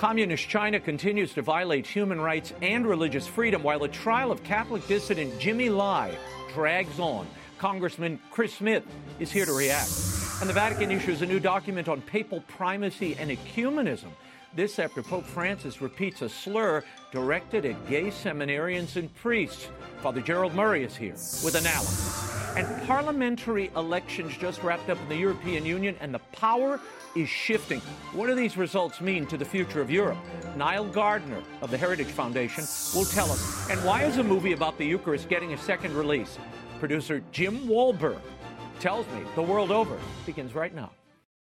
Communist China continues to violate human rights and religious freedom while the trial of Catholic dissident Jimmy Lai drags on. Congressman Chris Smith is here to react. And the Vatican issues a new document on papal primacy and ecumenism. This after Pope Francis repeats a slur directed at gay seminarians and priests. Father Gerald Murray is here with analysis. And parliamentary elections just wrapped up in the European Union, and the power is shifting. What do these results mean to the future of Europe? Niall Gardner of the Heritage Foundation will tell us. And why is a movie about the Eucharist getting a second release? Producer Jim Wahlberg tells me the world over begins right now.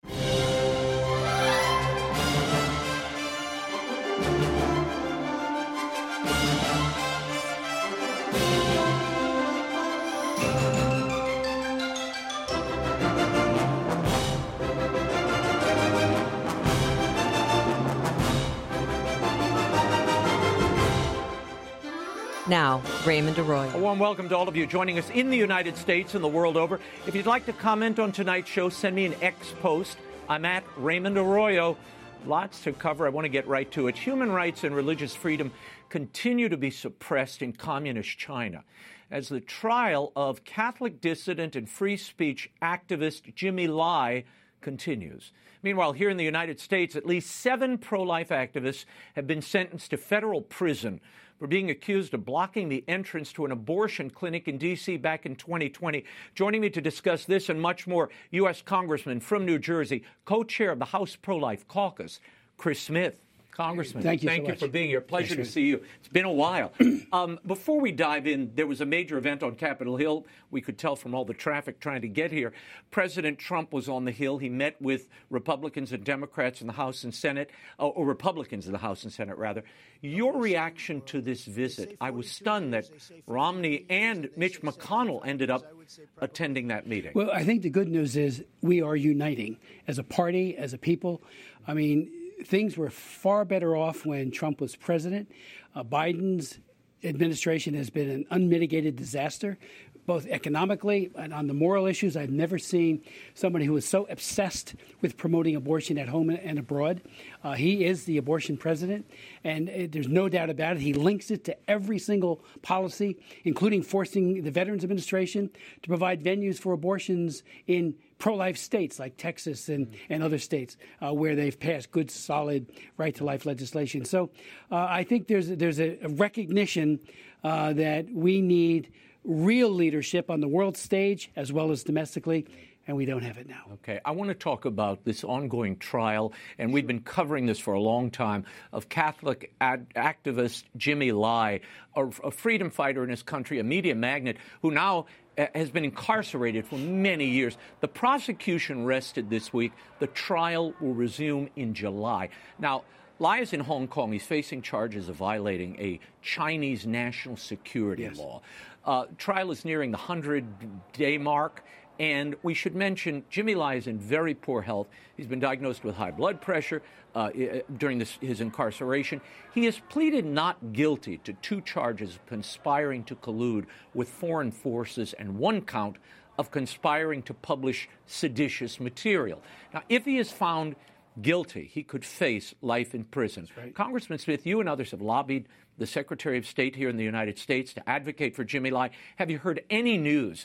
Now, Raymond Arroyo. A warm welcome to all of you joining us in the United States and the world over. If you'd like to comment on tonight's show, send me an X post. I'm at Raymond Arroyo. Lots to cover. I want to get right to it. Human rights and religious freedom continue to be suppressed in communist China as the trial of Catholic dissident and free speech activist Jimmy Lai continues. Meanwhile, here in the United States, at least 7 pro-life activists have been sentenced to federal prison for being accused of blocking the entrance to an abortion clinic in D.C. back in 2020. Joining me to discuss this and much more, U.S. Congressman from New Jersey, co-chair of the House Pro-Life Caucus, Chris Smith. Congressman, thank you for being here. Pleasure to see you. It's been a while. Before we dive in, there was a major event on Capitol Hill. We could tell from all the traffic trying to get here. President Trump was on the Hill. He met with Republicans and Democrats in the House and Senate, or Republicans in the House and Senate, rather. Your reaction to this visit? I was stunned that Romney and Mitch McConnell ended up attending that meeting. Well, I think the good news is we are uniting as a party, as a people. I mean, things were far better off when Trump was president. Biden's administration has been an unmitigated disaster, both economically and on the moral issues. I've never seen somebody who is so obsessed with promoting abortion at home and abroad. He is the abortion president, and there's no doubt about it. He links it to every single policy, including forcing the Veterans Administration to provide venues for abortions in pro-life states like Texas and other states where they've passed good, solid right-to-life legislation. So I think there's a recognition that we need real leadership on the world stage as well as domestically, and we don't have it now. Okay, I want to talk about this ongoing trial, and we've been covering this for a long time, of Catholic activist Jimmy Lai, a freedom fighter in his country, a media magnate who now has been incarcerated for many years. The prosecution rested this week. The trial will resume in July. Now, Lai is in Hong Kong. He's facing charges of violating a Chinese national security law. Trial is nearing the 100-day mark. And we should mention Jimmy Lai is in very poor health. He's been diagnosed with high blood pressure during his incarceration. He has pleaded not guilty to 2 charges of conspiring to collude with foreign forces and 1 count of conspiring to publish seditious material. Now, if he is found guilty, he could face life in prison. Right. Congressman Smith, you and others have lobbied the Secretary of State here in the United States to advocate for Jimmy Lai. Have you heard any news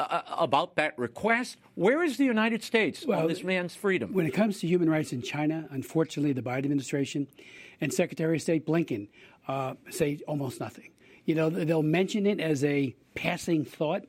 about that request? Where is the United States on this man's freedom? When it comes to human rights in China, unfortunately, the Biden administration and Secretary of State Blinken say almost nothing. You know, they'll mention it as a passing thought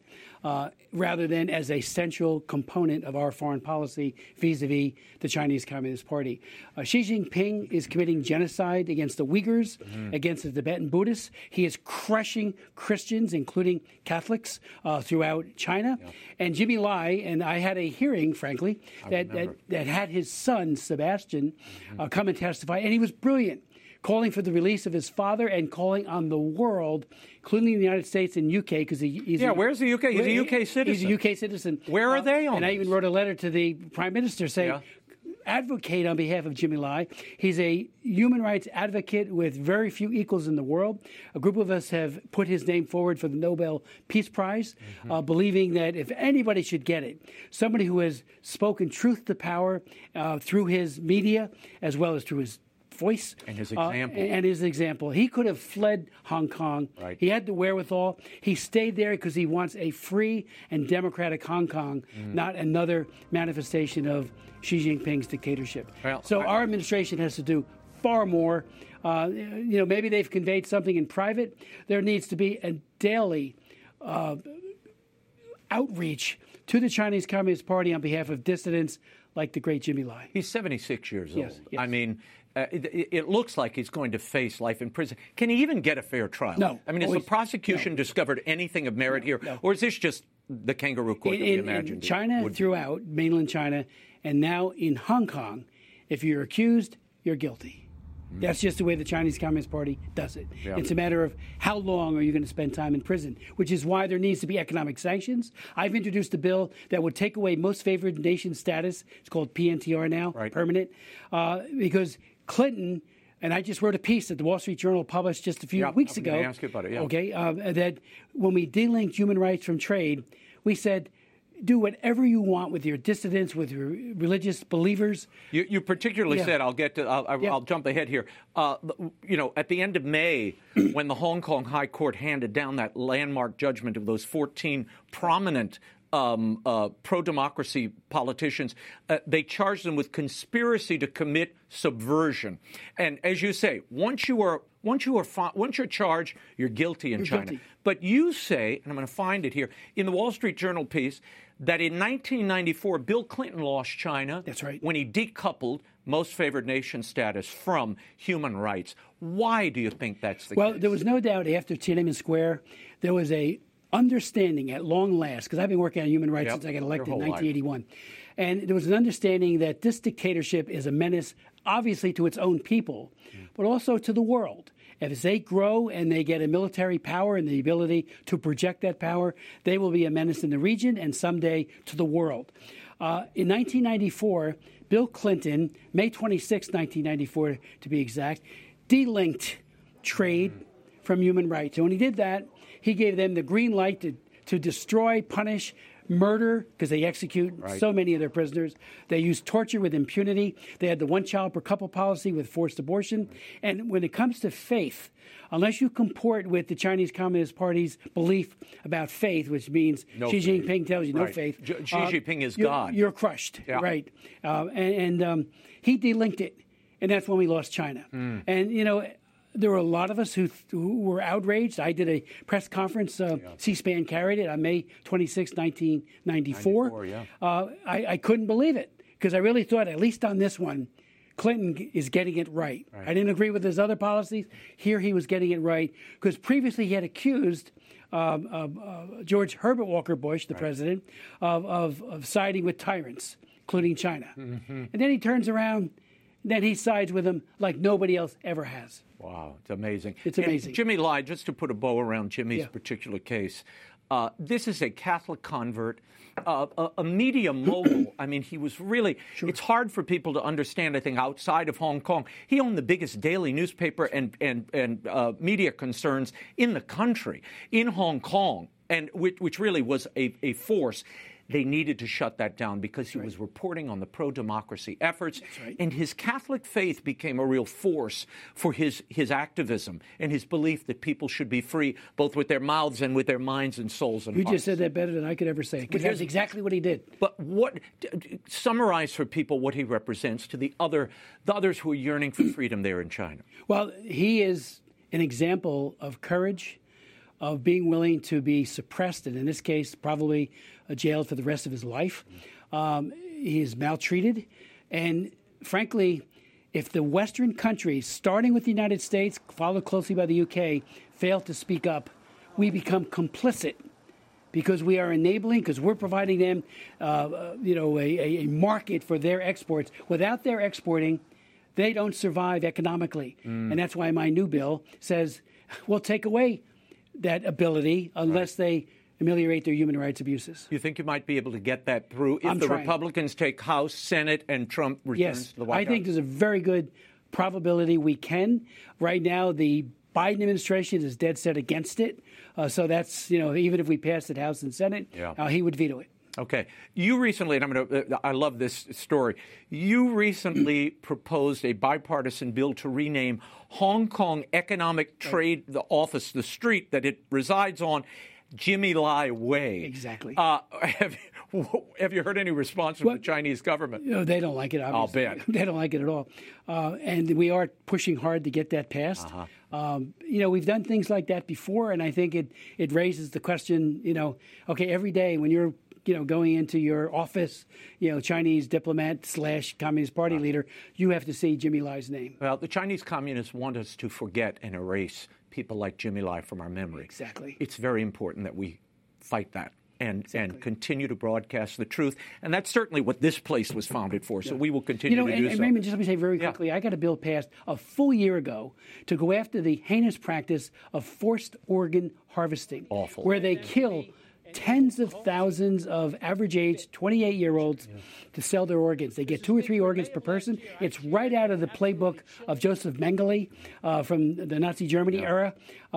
rather than as a central component of our foreign policy vis-a-vis the Chinese Communist Party. Xi Jinping is committing genocide against the Uyghurs, against the Tibetan Buddhists. He is crushing Christians, including Catholics, throughout China. Yeah. And Jimmy Lai, and I had a hearing, frankly, that had his son, Sebastian, come and testify, and he was brilliant, calling for the release of his father and calling on the world, including the United States and UK, because he's where's the UK? He's a UK citizen. He's a UK citizen. Where are they on? And I even wrote a letter to the Prime Minister saying, advocate on behalf of Jimmy Lai. He's a human rights advocate with very few equals in the world. A group of us have put his name forward for the Nobel Peace Prize, believing that if anybody should get it, somebody who has spoken truth to power through his media as well as through his voice. And his example. And his example. He could have fled Hong Kong. Right. He had the wherewithal. He stayed there because he wants a free and democratic Hong Kong, not another manifestation of Xi Jinping's dictatorship. Well, so our administration has to do far more. Maybe they've conveyed something in private. There needs to be a daily outreach to the Chinese Communist Party on behalf of dissidents like the great Jimmy Lai. He's 76 years Yes, old. yes. I mean, it looks like he's going to face life in prison. Can he even get a fair trial? No. I mean, has the prosecution discovered anything of merit here? No. Or is this just the kangaroo court that we imagined? In China, throughout, mainland China, and now in Hong Kong, if you're accused, you're guilty. That's just the way the Chinese Communist Party does it. Yeah. It's a matter of how long are you going to spend time in prison, which is why there needs to be economic sanctions. I've introduced a bill that would take away most favored nation status. It's called PNTR now, permanent, because Clinton, and I just wrote a piece that the Wall Street Journal published just a few weeks ago. I'm going to ask you about it, Okay, that when we delinked human rights from trade, we said, do whatever you want with your dissidents, with your religious believers. You particularly said, I'll jump ahead here. At the end of May, when the Hong Kong High Court handed down that landmark judgment of those 14 prominent pro-democracy politicians, they charged them with conspiracy to commit subversion. And as you say, once you're charged, you're guilty in China. Guilty. But you say, and I'm going to find it here, in the Wall Street Journal piece, that in 1994, Bill Clinton lost China. That's right. When he decoupled most favored nation status from human rights. Why do you think that's the case? Well, there was no doubt after Tiananmen Square, there was a understanding at long last, because I've been working on human rights since I got elected in 1981. And there was an understanding that this dictatorship is a menace, obviously, to its own people, but also to the world. If they grow and they get a military power and the ability to project that power, they will be a menace in the region and someday to the world. In 1994, Bill Clinton, May 26, 1994 to be exact, delinked trade from human rights. And when he did that, he gave them the green light to destroy, punish, murder, because they execute so many of their prisoners. They use torture with impunity. They had the one-child per couple policy with forced abortion. And when it comes to faith, unless you comport with the Chinese Communist Party's belief about faith, which means Xi Jinping tells you no faith. Xi Jinping is God. You're crushed, right? And he delinked it, and that's when we lost China. And, there were a lot of us who were outraged. I did a press conference. C-SPAN carried it on May 26, 1994. I couldn't believe it because I really thought, at least on this one, Clinton is getting it right. I didn't agree with his other policies. Here he was getting it right because previously he had accused George Herbert Walker Bush, the president, of siding with tyrants, including China. And then he turns around, then he sides with them like nobody else ever has. Wow, it's amazing. It's amazing. And Jimmy Lai, just to put a bow around Jimmy's particular case, this is a Catholic convert, a media mogul. I mean, he was really, it's hard for people to understand, I think, outside of Hong Kong. He owned the biggest daily newspaper and media concerns in the country, in Hong Kong, and which really was a force. They needed to shut that down because he was reporting on the pro-democracy efforts. And his Catholic faith became a real force for his activism and his belief that people should be free, both with their mouths and with their minds and souls and hearts. You just said that better than I could ever say, because that's exactly what he did. But summarize for people what he represents to the others who are yearning for freedom there in China. Well, he is an example of courage, of being willing to be suppressed, and in this case, probably jailed for the rest of his life. He is maltreated. And frankly, if the Western countries, starting with the United States, followed closely by the UK, fail to speak up, we become complicit because we are enabling, because we're providing them a market for their exports. Without their exporting, they don't survive economically. And that's why my new bill says we'll take away that ability unless they ameliorate their human rights abuses. You think you might be able to get that through if the Republicans take House, Senate, and Trump returns to the White House? I think there's a very good probability we can. Right now, the Biden administration is dead set against it. So that's, even if we pass it House and Senate, he would veto it. Okay. You recently, and I love this story, you recently proposed a bipartisan bill to rename Hong Kong Economic Trade, the office, the street that it resides on, Jimmy Lai Way. Exactly. Have you heard any response from the Chinese government? No, they don't like it, obviously. I'll bet. They don't like it at all. And we are pushing hard to get that passed. We've done things like that before, and I think it raises the question, okay, every day when you're going into your office, Chinese diplomat / Communist Party leader, you have to see Jimmy Lai's name. Well, the Chinese communists want us to forget and erase people like Jimmy Lai from our memory. Exactly. It's very important that we fight that and continue to broadcast the truth. And that's certainly what this place was founded for. So we will continue to do so. And Raymond, just let me say very quickly, I got a bill passed a full year ago to go after the heinous practice of forced organ harvesting. Awful. Where they kill tens of thousands of average age 28-year-olds to sell their organs. They get 2 or 3 organs per person. It's right out of the playbook of Joseph Mengele from the Nazi Germany era.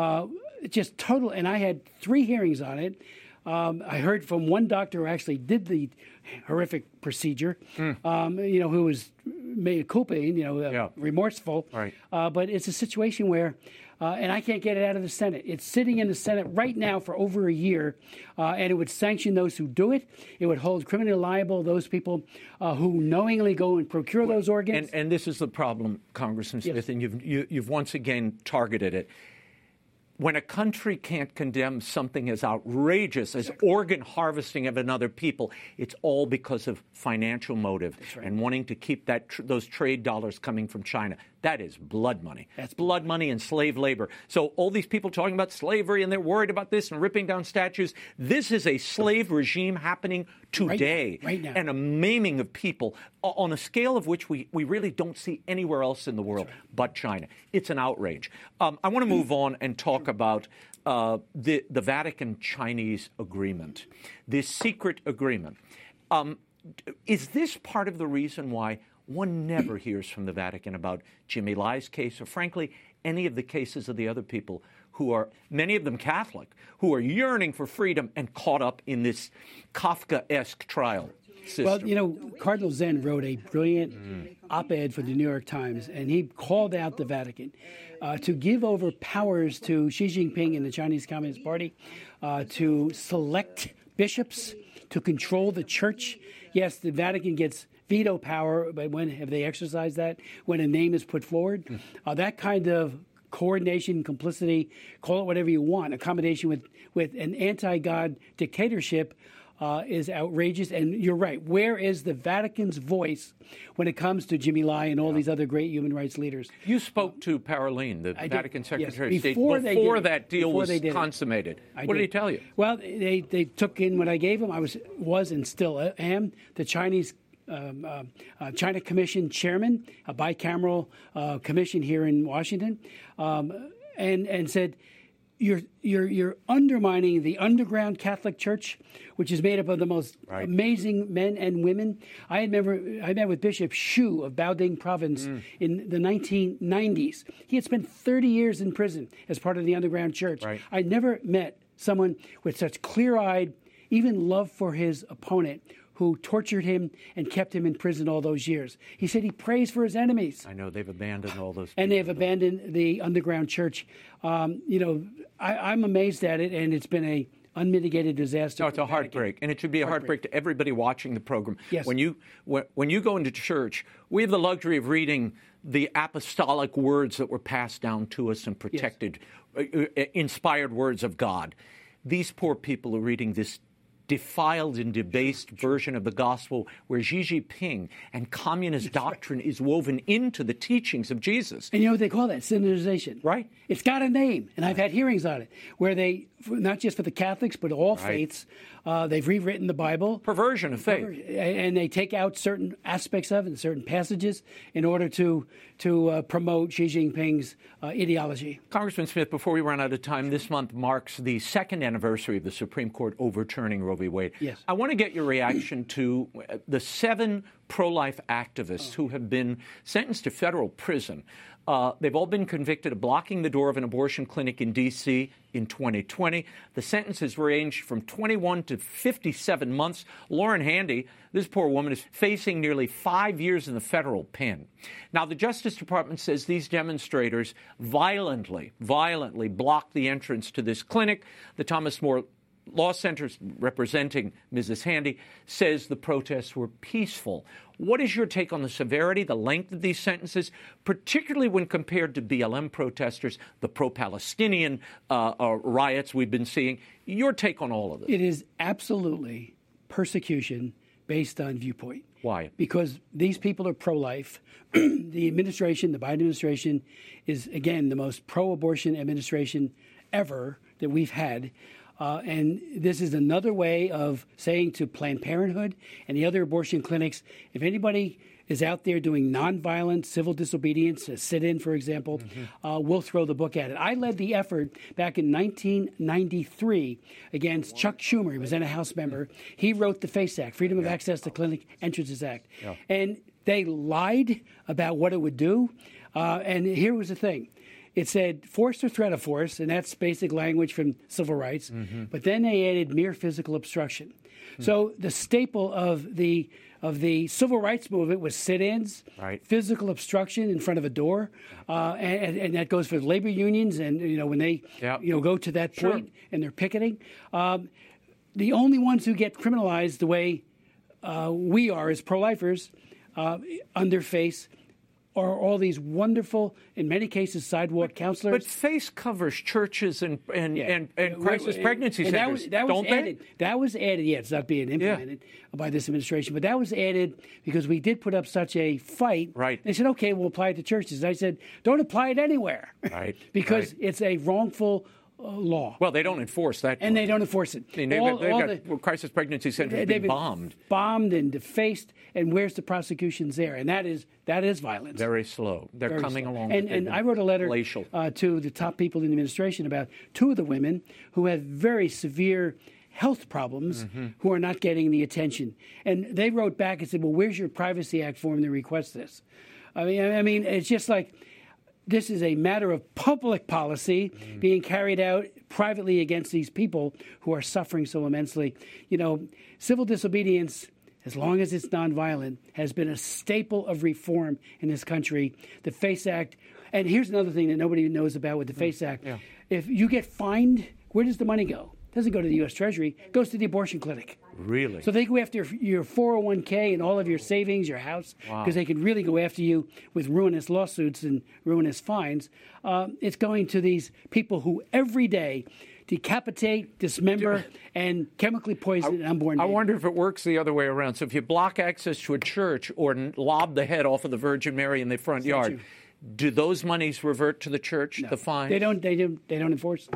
Just total. And I had 3 hearings on it. I heard from one doctor who actually did the horrific procedure, who was mea culpa, remorseful. Right. But it's a situation where, and I can't get it out of the Senate. It's sitting in the Senate right now for over a year, and it would sanction those who do it. It would hold criminally liable those people who knowingly go and procure those organs. And this is the problem, Congressman Smith, and you've once again targeted it. When a country can't condemn something as outrageous as organ harvesting of another people, it's all because of financial motive and wanting to keep those trade dollars coming from China. That is blood money. That's blood money and slave labor. So all these people talking about slavery and they're worried about this and ripping down statues, this is a slave regime happening today. Right now. And a maiming of people on a scale of which we really don't see anywhere else in the world but China. It's an outrage. I want to move on and talk about the Vatican-Chinese agreement, this secret agreement. Is this part of the reason why one never hears from the Vatican about Jimmy Lai's case, or frankly, any of the cases of the other people who are, many of them Catholic, who are yearning for freedom and caught up in this Kafka-esque trial system? Well, Cardinal Zen wrote a brilliant op-ed for the New York Times, and he called out the Vatican to give over powers to Xi Jinping and the Chinese Communist Party to select bishops, to control the church. Yes, the Vatican gets veto power, but when have they exercised that? When a name is put forward? That kind of coordination, complicity, call it whatever you want, accommodation with an anti-God dictatorship is outrageous. And you're right. Where is the Vatican's voice when it comes to Jimmy Lai and all these other great human rights leaders? You spoke to Paroline, the Vatican Secretary of State, before that deal was consummated. What did he tell you? Well, they took in what I gave him. I was and still am the Chinese China Commission chairman, a bicameral commission here in Washington, and said, You're undermining the underground Catholic Church, which is made up of the most amazing men and women. I met with Bishop Xu of Baoding Province in the 1990s. He had spent 30 years in prison as part of the underground church. I never met someone with such clear-eyed, even love for his opponent, who tortured him and kept him in prison all those years. He said he prays for his enemies. I know they've abandoned all those people. And they've abandoned the underground church. I'm amazed at it, and it's been a unmitigated disaster. No, it's a heartbreak, and it should be a heartbreak to everybody watching the program. Yes. When you go into church, we have the luxury of reading the apostolic words that were passed down to us and protected, inspired words of God. These poor people are reading this defiled and debased version of the gospel where Xi Jinping and communist doctrine is woven into the teachings of Jesus. And you know what they call that? Synodization. Right. It's got a name, and I've had hearings on it, where they, not just for the Catholics, but all faiths, they've rewritten the Bible. Perversion of faith. And they take out certain aspects of it and certain passages in order to promote Xi Jinping's ideology. Congressman Smith, before we run out of time, this month marks the second anniversary of the Supreme Court overturning Roe v. Wade. Yes. I want to get your reaction to the 7 pro-life activists who have been sentenced to federal prison. They've all been convicted of blocking the door of an abortion clinic in D.C. in 2020. The sentences ranged from 21 to 57 months. Lauren Handy, this poor woman, is facing nearly 5 years in the federal pen. Now, the Justice Department says these demonstrators violently blocked the entrance to this clinic. The Thomas More Law Center, representing Mrs. Handy, says the protests were peaceful. What is your take on the severity, the length of these sentences, particularly when compared to BLM protesters, the pro-Palestinian riots we've been seeing? Your take on all of this? It is absolutely persecution based on viewpoint. Why? Because these people are pro-life. The administration, the Biden administration, is, again, the most pro-abortion administration ever that we've had. And this is another way of saying to Planned Parenthood and the other abortion clinics, if anybody is out there doing nonviolent civil disobedience, a sit-in, for example, we'll throw the book at it. I led the effort back in 1993 against Chuck Schumer. He was then a House member. He wrote the FACE Act, Freedom of Access to Clinic Entrances Act. And they lied about what it would do. And here was the thing. It said force or threat of force, and that's basic language from civil rights. But then they added mere physical obstruction. So the staple of the civil rights movement was sit-ins, physical obstruction in front of a door, and that goes for labor unions. And when they go to that point and they're picketing, the only ones who get criminalized the way we are as pro-lifers under FACE are all these wonderful, in many cases, sidewalk counselors. But FACE covers churches and crisis pregnancy centers, don't they? That was added. Yeah, it's not being implemented by this administration, but that was added because we did put up such a fight. Right. They said, okay, we'll apply it to churches. I said, don't apply it anywhere. Right. Because it's a wrongful law. Well, they don't enforce that. And they don't enforce it. I mean, they've got crisis pregnancy centers being bombed. Bombed and defaced, and where's the prosecutions there? And that is violence. Very slow. They're coming along. And I wrote a letter to the top people in the administration about two of the women who have very severe health problems who are not getting the attention. And they wrote back and said, well, where's your Privacy Act form to request this? I mean, it's just like, this is a matter of public policy being carried out privately against these people who are suffering so immensely. Civil disobedience, as long as it's nonviolent, has been a staple of reform in this country. The FACE Act, and here's another thing that nobody knows about with the FACE Act. Yeah. If you get fined, where does the money go? It doesn't go to the U.S. Treasury. It goes to the abortion clinic. Really? So they go after your 401k and all of your savings, your house, because they can really go after you with ruinous lawsuits and ruinous fines. It's going to these people who every day decapitate, dismember, and chemically poison an unborn baby. I wonder if it works the other way around. So if you block access to a church or lob the head off of the Virgin Mary in the front yard, do those monies revert to the church, the fines? They don't enforce.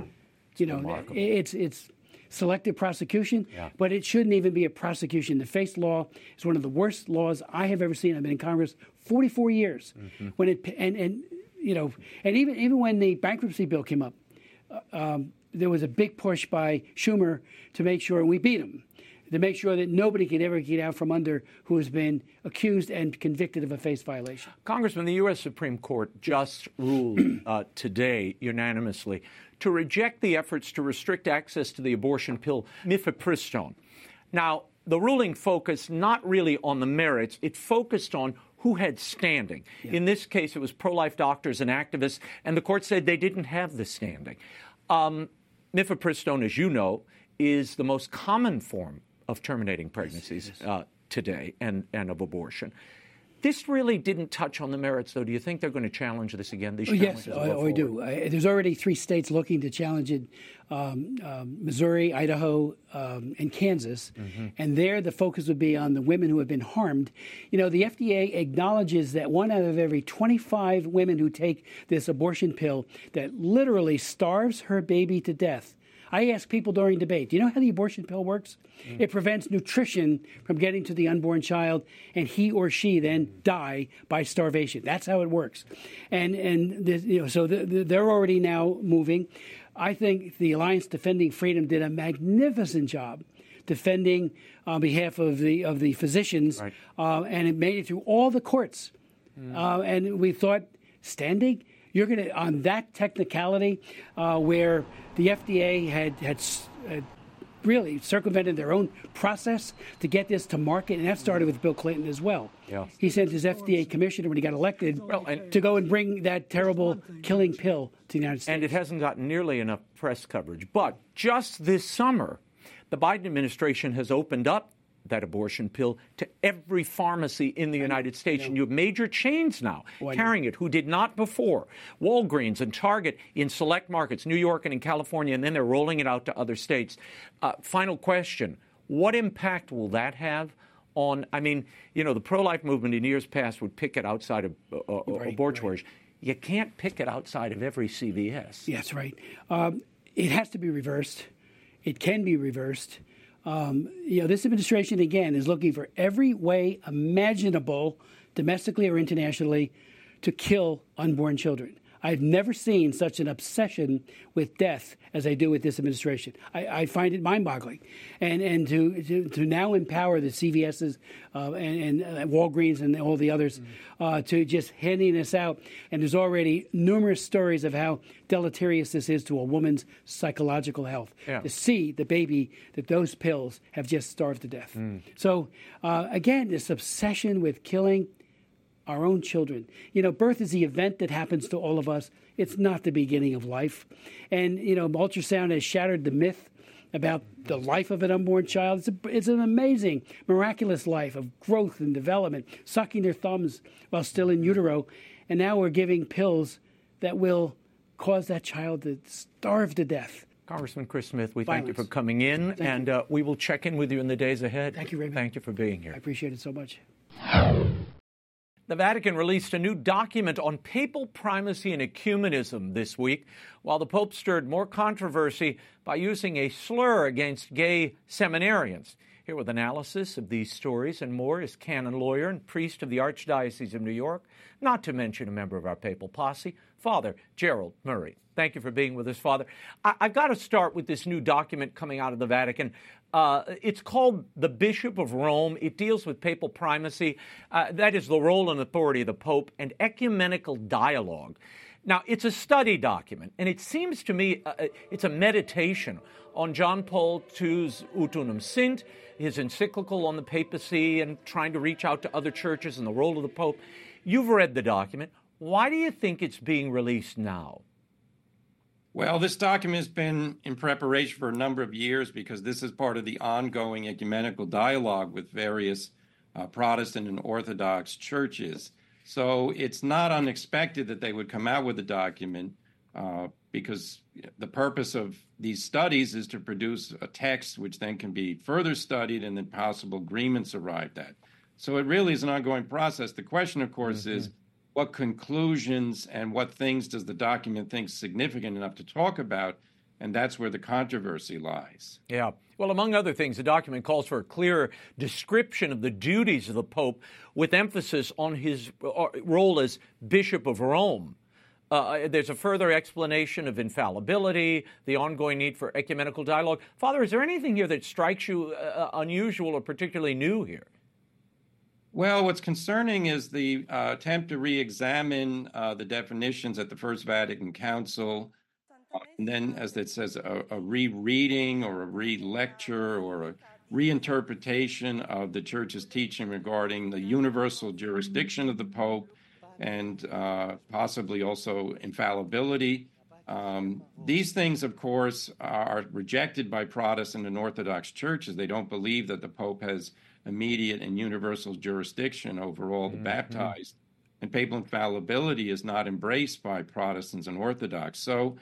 It's selective prosecution, but it shouldn't even be a prosecution. The FACE law is one of the worst laws I have ever seen. I've been in Congress 44 years. When and even when the bankruptcy bill came up, there was a big push by Schumer to make sure, and we beat him, to make sure that nobody could ever get out from under who has been accused and convicted of a FACE violation. Congressman, the U.S. Supreme Court just ruled today unanimously to reject the efforts to restrict access to the abortion pill mifepristone. Now, the ruling focused not really on the merits. It focused on who had standing. Yeah. In this case, it was pro-life doctors and activists, and the court said they didn't have the standing. Mifepristone, as you know, is the most common form of terminating pregnancies today and of abortion. This really didn't touch on the merits, though. Do you think they're going to challenge this again? Yes, I do. There's already 3 states looking to challenge it, Missouri, Idaho, and Kansas. And there the focus would be on the women who have been harmed. The FDA acknowledges that 1 out of every 25 women who take this abortion pill that literally starves her baby to death. I ask people during debate, do you know how the abortion pill works? It prevents nutrition from getting to the unborn child, and he or she then die by starvation. That's how it works. So they're already now moving. I think the Alliance Defending Freedom did a magnificent job defending on behalf of the physicians, Right. And it made it through all the courts. And we thought, standing? You're going to, on that technicality, where the FDA had really circumvented their own process to get this to market, and that started with Bill Clinton as well. Yeah. He sent his FDA commissioner when he got elected to go and bring that terrible killing pill to the United States. And it hasn't gotten nearly enough press coverage. But just this summer, the Biden administration has opened up that abortion pill to every pharmacy in the United States. And you have major chains now carrying it who did not before. Walgreens and Target in select markets, New York and in California, and then they're rolling it out to other states. Final question. What impact will that have on, the pro-life movement in years past would pick it outside of abortoirs. You can't pick it outside of every CVS. Yes, right. It has to be reversed. It can be reversed. This administration, again, is looking for every way imaginable, domestically or internationally, to kill unborn children. I've never seen such an obsession with death as I do with this administration. I find it mind-boggling. And to now empower the CVSs and Walgreens and all the others to just handing this out. And there's already numerous stories of how deleterious this is to a woman's psychological health. Yeah. To see the baby that those pills have just starved to death. So, again, this obsession with killing our own children. Birth is the event that happens to all of us. It's not the beginning of life. And, ultrasound has shattered the myth about the life of an unborn child. It's an amazing, miraculous life of growth and development, sucking their thumbs while still in utero. And now we're giving pills that will cause that child to starve to death. Congressman Chris Smith, we thank you for coming in, and we will check in with you in the days ahead. Thank you, Raymond. Thank you for being here. I appreciate it so much. The Vatican released a new document on papal primacy and ecumenism this week, while the Pope stirred more controversy by using a slur against gay seminarians. Here with analysis of these stories and more is canon lawyer and priest of the Archdiocese of New York, not to mention a member of our papal posse, Father Gerald Murray. Thank you for being with us, Father. I've got to start with this new document coming out of the Vatican. It's called the Bishop of Rome. It deals with papal primacy, that is the role and authority of the Pope, and ecumenical dialogue. Now, it's a study document, and it seems to me it's a meditation on John Paul II's Ut Unum Sint, his encyclical on the papacy and trying to reach out to other churches and the role of the Pope. You've read the document. Why do you think it's being released now? Well, this document has been in preparation for a number of years because this is part of the ongoing ecumenical dialogue with various Protestant and Orthodox churches. So it's not unexpected that they would come out with a document because the purpose of these studies is to produce a text which then can be further studied and then possible agreements arrived at. So it really is an ongoing process. The question, of course, is what conclusions and what things does the document think significant enough to talk about? And that's where the controversy lies. Yeah. Well, among other things, the document calls for a clearer description of the duties of the Pope with emphasis on his role as Bishop of Rome. There's a further explanation of infallibility, the ongoing need for ecumenical dialogue. Father, is there anything here that strikes you unusual or particularly new here? Well, what's concerning is the attempt to re-examine the definitions at the First Vatican Council, and then, as it says, a rereading or a re-lecture or a reinterpretation of the Church's teaching regarding the universal jurisdiction of the Pope and possibly also infallibility. These things, of course, are rejected by Protestant and Orthodox churches. They don't believe that the Pope has immediate and universal jurisdiction over all the baptized. And papal infallibility is not embraced by Protestants and Orthodox. So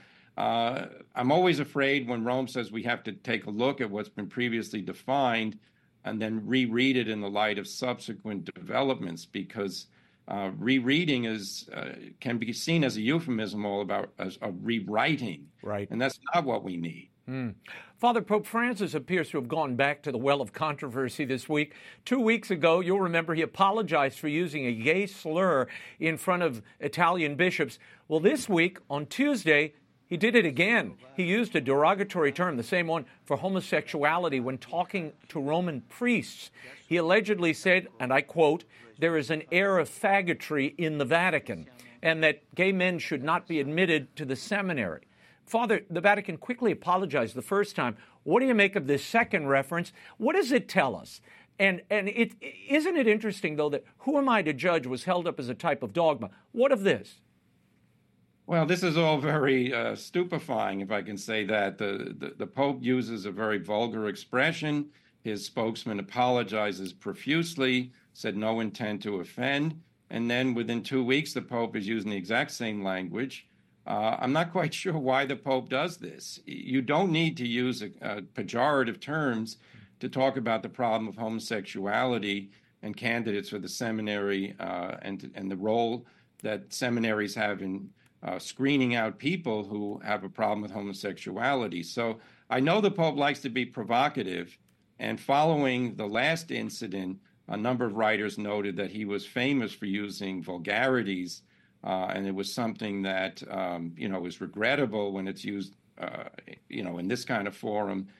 I'm always afraid when Rome says we have to take a look at what's been previously defined and then reread it in the light of subsequent developments, because rereading can be seen as a euphemism all about as a rewriting. Right. And that's not what we need. Father, Pope Francis appears to have gone back to the well of controversy this week. 2 weeks ago, you'll remember he apologized for using a gay slur in front of Italian bishops. Well, this week, on Tuesday, He did it again. He used a derogatory term, the same one, for homosexuality when talking to Roman priests. He allegedly said, and I quote, "There is an air of faggotry in the Vatican," and that gay men should not be admitted to the seminary. Father, the Vatican quickly apologized the first time. What do you make of this second reference? What does it tell us? And isn't it interesting, though, that "who am I to judge" was held up as a type of dogma? What of this? Well, this is all very stupefying, if I can say that. The Pope uses a very vulgar expression. His spokesman apologizes profusely, said no intent to offend. And then within 2 weeks, the Pope is using the exact same language. I'm not quite sure why the Pope does this. You don't need to use pejorative terms to talk about the problem of homosexuality and candidates for the seminary and the role that seminaries have in screening out people who have a problem with homosexuality. So I know the Pope likes to be provocative, and following the last incident, a number of writers noted that he was famous for using vulgarities, and it was something that, is regrettable when it's used, in this kind of forum.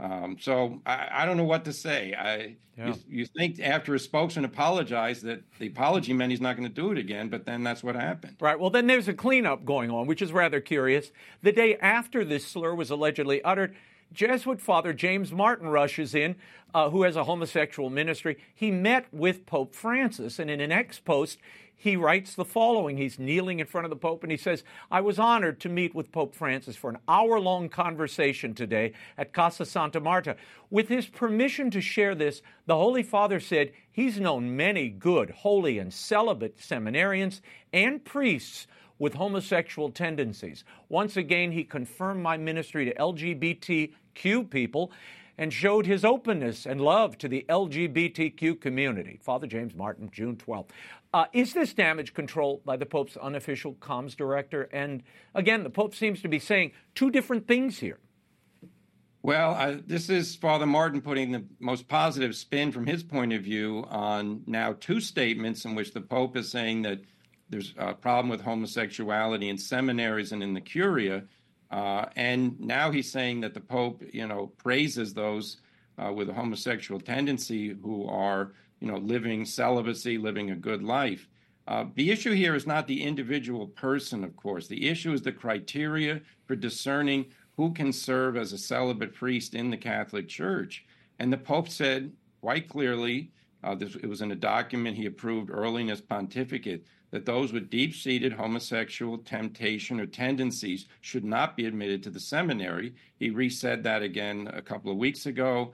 So I don't know what to say. You think after a spokesman apologized that the apology meant he's not going to do it again, but then that's what happened. Right. Well, then there's a cleanup going on, which is rather curious. The day after this slur was allegedly uttered, Jesuit Father James Martin rushes in, who has a homosexual ministry. He met with Pope Francis, and in an ex-post, he writes the following. He's kneeling in front of the Pope, and he says, "I was honored to meet with Pope Francis for an hour-long conversation today at Casa Santa Marta. With his permission to share this, the Holy Father said he's known many good, holy, and celibate seminarians and priests with homosexual tendencies. Once again, he confirmed my ministry to LGBTQ people and showed his openness and love to the LGBTQ community." Father James Martin, June 12th. Is this damage control by the Pope's unofficial comms director? And again, the Pope seems to be saying two different things here. Well, this is Father Martin putting the most positive spin from his point of view on now two statements in which the Pope is saying that there's a problem with homosexuality in seminaries and in the Curia. And now he's saying that the Pope, praises those with a homosexual tendency who are, living celibacy, living a good life. The issue here is not the individual person, of course. The issue is the criteria for discerning who can serve as a celibate priest in the Catholic Church. And the Pope said quite clearly, it was in a document he approved early in his pontificate, that those with deep-seated homosexual temptation or tendencies should not be admitted to the seminary. He re-said that again a couple of weeks ago.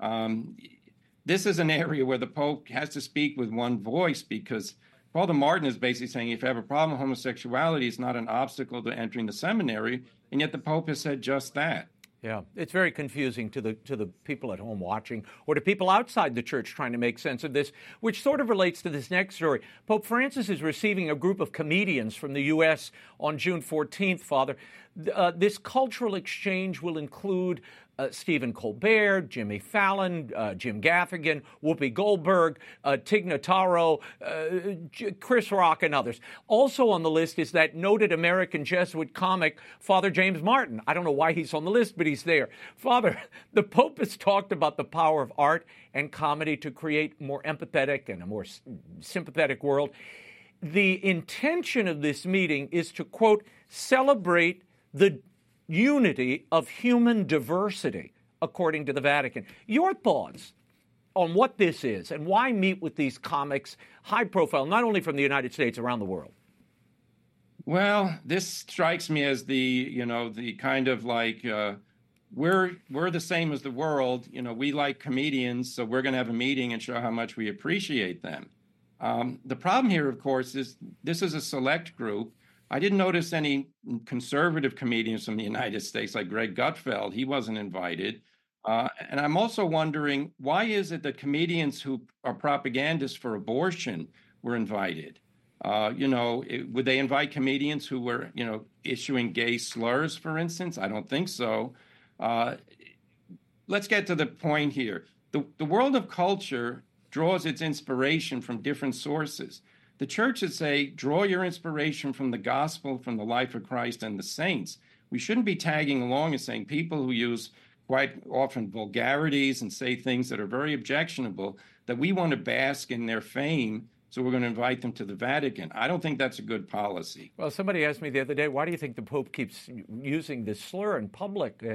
This is an area where the Pope has to speak with one voice, because Father Martin is basically saying if you have a problem with homosexuality, it's not an obstacle to entering the seminary, and yet the Pope has said just that. Yeah, it's very confusing to the people at home watching, or to people outside the church trying to make sense of this, which sort of relates to this next story. Pope Francis is receiving a group of comedians from the U.S. on June 14th, Father. This cultural exchange will include Stephen Colbert, Jimmy Fallon, Jim Gaffigan, Whoopi Goldberg, Tig Notaro, Chris Rock, and others. Also on the list is that noted American Jesuit comic, Father James Martin. I don't know why he's on the list, but he's there. Father, the Pope has talked about the power of art and comedy to create a more empathetic and a more sympathetic world. The intention of this meeting is to, quote, celebrate the unity of human diversity, according to the Vatican. Your thoughts on what this is and why meet with these comics, high profile, not only from the United States, around the world? Well, this strikes me as the kind of like, we're the same as the world. We like comedians, so we're going to have a meeting and show how much we appreciate them. The problem here, of course, is this is a select group. I didn't notice any conservative comedians from the United States like Greg Gutfeld. He wasn't invited. And I'm also wondering, why is it that comedians who are propagandists for abortion were invited? Would they invite comedians who were, issuing gay slurs, for instance? I don't think so. Let's get to the point here. The world of culture draws its inspiration from different sources. The churches say, draw your inspiration from the gospel, from the life of Christ and the saints. we shouldn't be tagging along and saying people who use quite often vulgarities and say things that are very objectionable, that we want to bask in their fame, so we're going to invite them to the Vatican. I don't think that's a good policy. Well, somebody asked me the other day, why do you think the Pope keeps using this slur in public?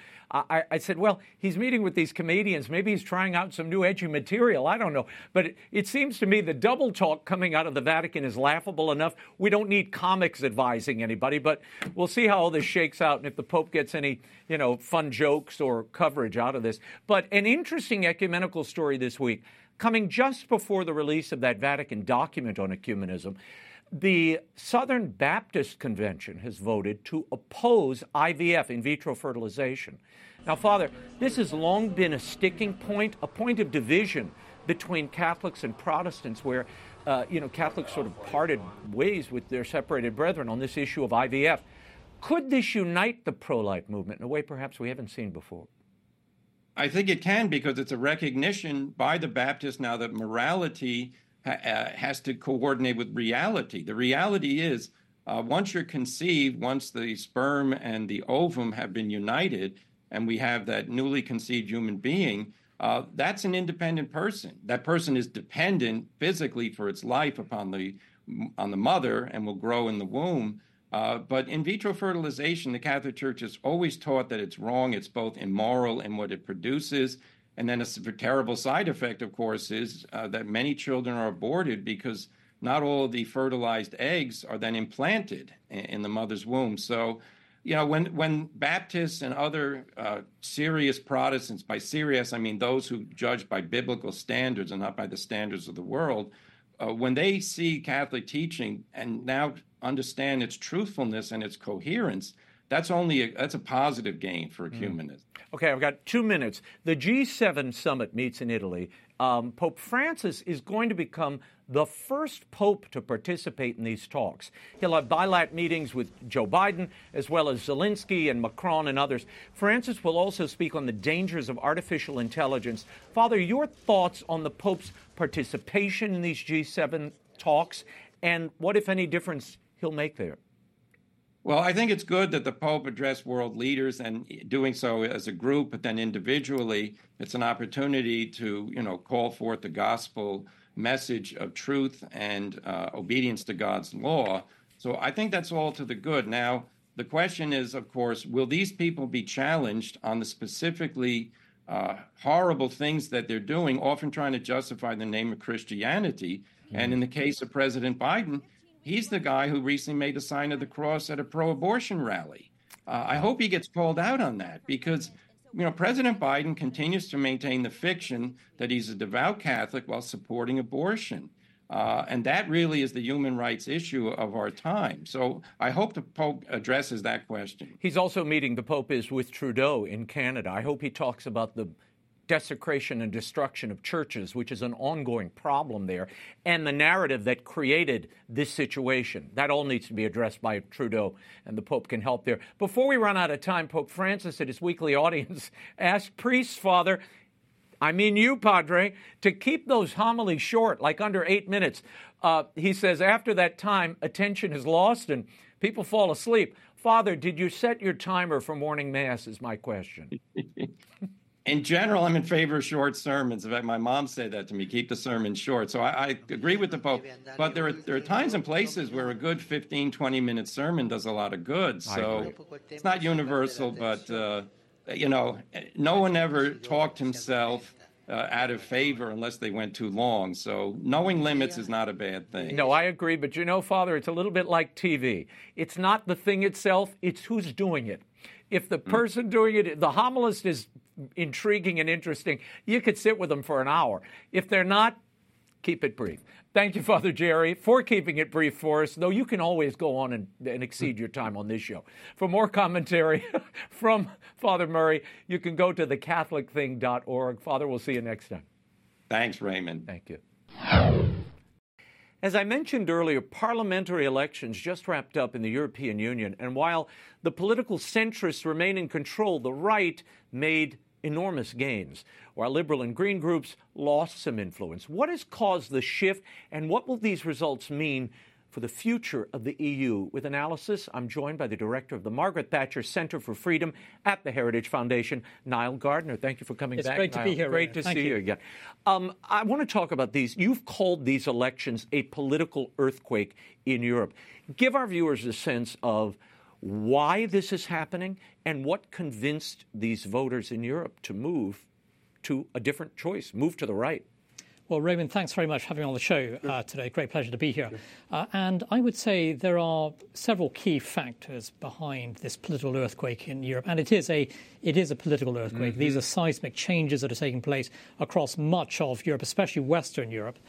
I said, well, he's meeting with these comedians. Maybe he's trying out some new edgy material. I don't know. But it seems to me the double talk coming out of the Vatican is laughable enough. We don't need comics advising anybody, but we'll see how all this shakes out and if the Pope gets any, fun jokes or coverage out of this. But an interesting ecumenical story this week. Coming just before the release of that Vatican document on ecumenism, the Southern Baptist Convention has voted to oppose IVF, in vitro fertilization. Now, Father, this has long been a sticking point, a point of division between Catholics and Protestants where, Catholics sort of parted ways with their separated brethren on this issue of IVF. Could this unite the pro-life movement in a way perhaps we haven't seen before? I think it can, because it's a recognition by the Baptists now that morality has to coordinate with reality. The reality is, once you're conceived, once the sperm and the ovum have been united, and we have that newly conceived human being, that's an independent person. That person is dependent physically for its life on the mother and will grow in the womb. But in vitro fertilization, the Catholic Church has always taught that it's wrong. It's both immoral in what it produces. And then a terrible side effect, of course, is that many children are aborted because not all of the fertilized eggs are then implanted in the mother's womb. So, when Baptists and other serious Protestants, by serious, I mean those who judge by biblical standards and not by the standards of the world, when they see Catholic teaching and now understand its truthfulness and its coherence, that's a positive gain for ecumenism. Okay, I've got 2 minutes. The G7 summit meets in Italy. Pope Francis is going to become the first pope to participate in these talks. He'll have bilateral meetings with Joe Biden, as well as Zelensky and Macron and others. Francis will also speak on the dangers of artificial intelligence. Father, your thoughts on the Pope's participation in these G7 talks, and what, if any, difference he'll make there? Well, I think it's good that the Pope addressed world leaders, and doing so as a group, but then individually, it's an opportunity to, call forth the gospel message of truth and obedience to God's law. So I think that's all to the good. Now, the question is, of course, will these people be challenged on the specifically horrible things that they're doing, often trying to justify the name of Christianity? And in the case of President Biden, he's the guy who recently made the sign of the cross at a pro-abortion rally. I hope he gets called out on that because, President Biden continues to maintain the fiction that he's a devout Catholic while supporting abortion. And that really is the human rights issue of our time. So I hope the Pope addresses that question. He's also meeting, the Pope is, with Trudeau in Canada. I hope he talks about the desecration and destruction of churches, which is an ongoing problem there, and the narrative that created this situation. That all needs to be addressed by Trudeau, and the Pope can help there. Before we run out of time, Pope Francis at his weekly audience asked priests, Father, I mean you, Padre, to keep those homilies short, like under 8 minutes. He says after that time, attention is lost and people fall asleep. Father, did you set your timer for morning mass is my question. In general, I'm in favor of short sermons. In fact, my mom said that to me, keep the sermon short. So I agree with the Pope. But there are times and places where a good 15, 20-minute sermon does a lot of good. So it's not universal, but, no one ever talked himself out of favor unless they went too long. So knowing limits is not a bad thing. No, I agree. But, Father, it's a little bit like TV. It's not the thing itself. It's who's doing it. If the person doing it, the homilist is intriguing and interesting, you could sit with them for an hour. If they're not, keep it brief. Thank you, Father Jerry, for keeping it brief for us, though you can always go on and exceed your time on this show. For more commentary from Father Murray, you can go to thecatholicthing.org. Father, we'll see you next time. Thanks, Raymond. Thank you. As I mentioned earlier, parliamentary elections just wrapped up in the European Union, and while the political centrists remain in control, the right made enormous gains, while Liberal and Green groups lost some influence. What has caused the shift, and what will these results mean for the future of the EU. With analysis, I'm joined by the director of the Margaret Thatcher Centre for Freedom at the Heritage Foundation, Niall Gardner. Thank you for coming back, It's great to be here. Great to see you again. I want to talk about these. You've called these elections a political earthquake in Europe. Give our viewers a sense of why this is happening and what convinced these voters in Europe to move to a different choice, move to the right. Well, Raymond, thanks very much for having me on the show today. Great pleasure to be here. And I would say there are several key factors behind this political earthquake in Europe. And it is a political earthquake. Mm-hmm. These are seismic changes that are taking place across much of Europe, especially Western Europe,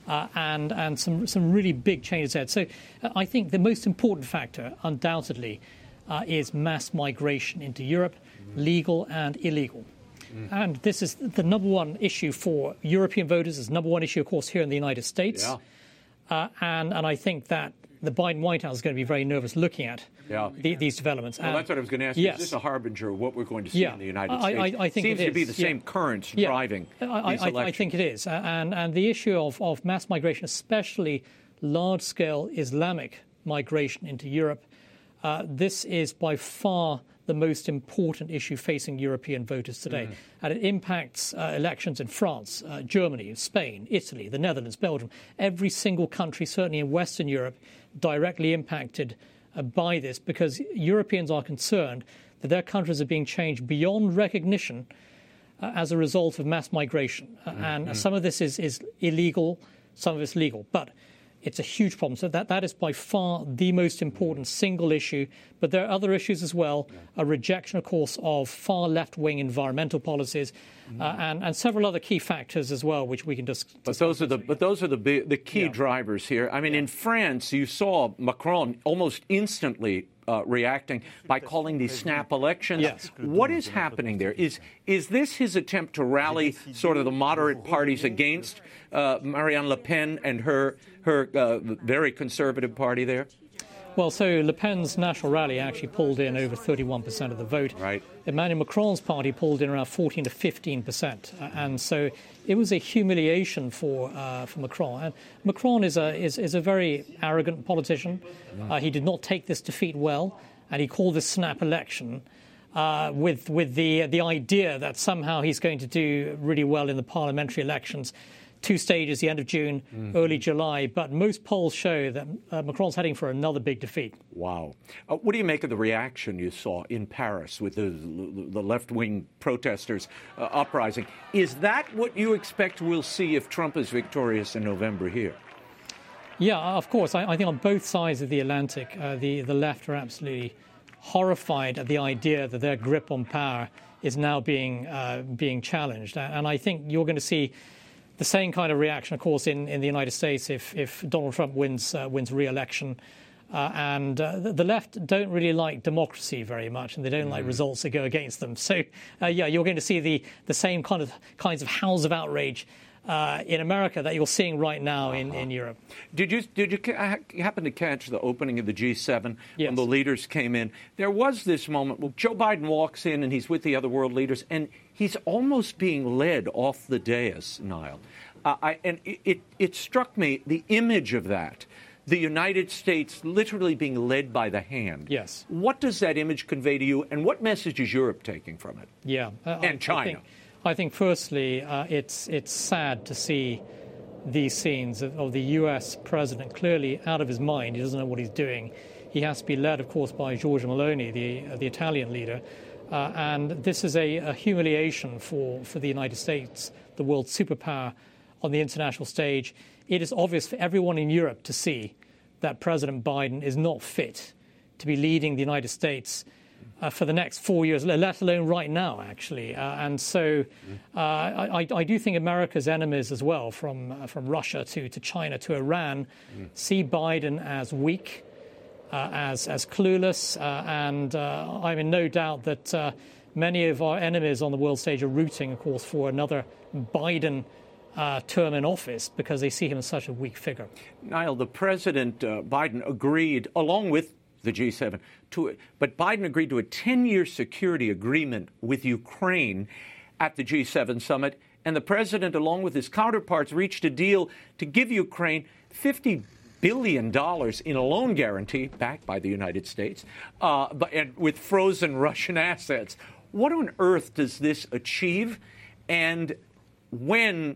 and some really big changes ahead. So I think the most important factor, undoubtedly, is mass migration into Europe, legal and illegal. And this is the number one issue for European voters. It's the number one issue, of course, here in the United States. Yeah. And I think that the Biden White House is going to be very nervous looking at these developments. Well, that's what I was going to ask you. Yes. Is this a harbinger of what we're going to see in the United States? I think it seems to be the same currents driving these elections. I think it is. And the issue of mass migration, especially large-scale Islamic migration into Europe, this is by far the most important issue facing European voters today. And it impacts elections in France, Germany, Spain, Italy, the Netherlands, Belgium. Every single country, certainly in Western Europe, directly impacted by this because Europeans are concerned that their countries are being changed beyond recognition as a result of mass migration. And some of this is illegal, some of it's legal. But it's a huge problem. So that is by far the most important single issue. But there are other issues as well. A rejection, of course, of far left-wing environmental policies and several other key factors as well, which we can discuss. But those are the key drivers here. I mean, in France, you saw Macron almost instantly reacting by calling these snap elections. Yes. What is happening there? Is this his attempt to rally sort of the moderate parties against Marine Le Pen and her very conservative party there? Well, so Le Pen's National Rally actually pulled in over 31% of the vote. Right. Emmanuel Macron's party pulled in around 14 to 15%. And so it was a humiliation for Macron. And Macron is a very arrogant politician. He did not take this defeat well, and he called this snap election with the idea that somehow he's going to do really well in the parliamentary elections. 2 stages, the end of June, early July. But most polls show that Macron's heading for another big defeat. Wow. What do you make of the reaction you saw in Paris with the left-wing protesters uprising? Is that what you expect we'll see if Trump is victorious in November here? Yeah, of course. I think on both sides of the Atlantic, the left are absolutely horrified at the idea that their grip on power is now being challenged. And I think you're going to see the same kind of reaction, of course, in the United States if Donald Trump wins re-election. And the left don't really like democracy very much, and they don't like results that go against them. So, you're going to see the same kinds of howls of outrage in America that you're seeing right now in Europe. Did you happen to catch the opening of the G7 Yes. when the leaders came in? There was this moment where Joe Biden walks in and he's with the other world leaders, and he's almost being led off the dais, Niall. And it struck me, the image of that, the United States literally being led by the hand. Yes. What does that image convey to you, and what message is Europe taking from it? Yeah. And China. I think firstly, it's sad to see these scenes of the U.S. president clearly out of his mind. He doesn't know what he's doing. He has to be led, of course, by Giorgia Meloni, the Italian leader. And this is a humiliation for the United States, the world superpower on the international stage. It is obvious for everyone in Europe to see that President Biden is not fit to be leading the United States for the next 4 years, let alone right now, actually. And so I do think America's enemies as well, from Russia to China to Iran, see Biden as weak, as clueless. And I'm in no doubt that many of our enemies on the world stage are rooting, of course, for another Biden term in office because they see him as such a weak figure. Niall, the President Biden agreed, along with the G7, but Biden agreed to a 10-year security agreement with Ukraine at the G7 summit, and the president, along with his counterparts, reached a deal to give Ukraine $50 billion in a loan guarantee backed by the United States, and with frozen Russian assets. What on earth does this achieve? And when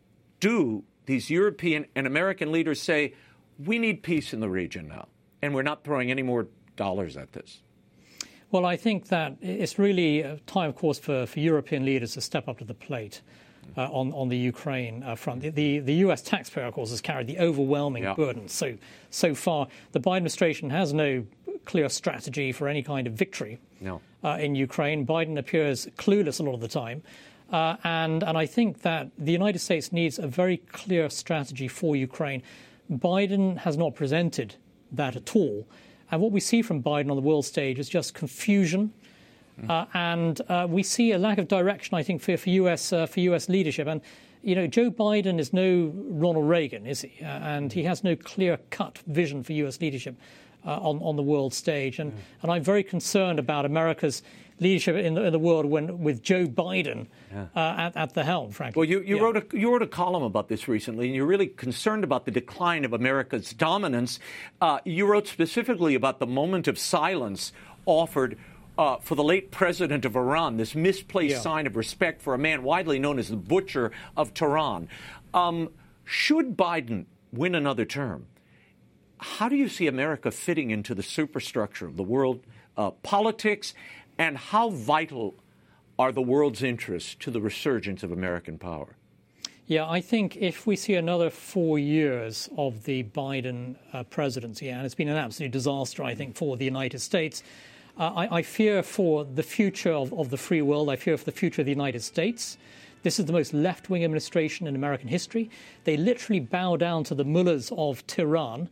do these European and American leaders say, we need peace in the region now, and we're not throwing any more dollars at this? Well, I think that it's really time, of course, for European leaders to step up to the plate on the Ukraine front. The U.S. taxpayer, of course, has carried the overwhelming burden. So far, the Biden administration has no clear strategy for any kind of victory in Ukraine. Biden appears clueless a lot of the time. And I think that the United States needs a very clear strategy for Ukraine. Biden has not presented that at all. And what we see from Biden on the world stage is just confusion. And we see a lack of direction, I think, for U.S. leadership. And, Joe Biden is no Ronald Reagan, is he? And he has no clear-cut vision for U.S. leadership on the world stage. And I'm very concerned about America's leadership in the world with Joe Biden at the helm, frankly. Well, you wrote a column about this recently, and you're really concerned about the decline of America's dominance. You wrote specifically about the moment of silence offered for the late president of Iran, this misplaced sign of respect for a man widely known as the Butcher of Tehran. Should Biden win another term, how do you see America fitting into the superstructure of the world politics, and how vital are the world's interests to the resurgence of American power? Yeah, I think if we see another 4 years of the Biden presidency, and it's been an absolute disaster, I think, for the United States, I fear for the future of the free world. I fear for the future of the United States. This is the most left-wing administration in American history. They literally bow down to the mullahs of Tehran,